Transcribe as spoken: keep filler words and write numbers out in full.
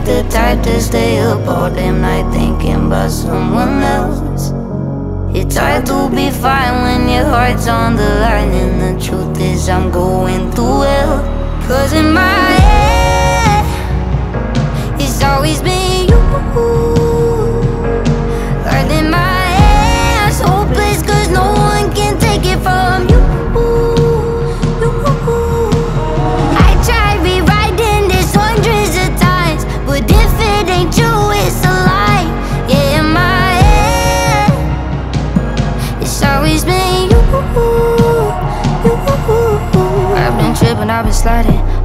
the type to stay up all damn night thinking about someone else. It's hard to be fine when your heart's on the line, and the truth is I'm going through hell. Cause in my head, it's always been you. Heart in my hands, hopeless cause no one can take it from you. I tried rewriting this hundreds of times, but if it ain't true, it's a lie. Yeah, in my head, it's always been you. I've been tripping, I've been sliding,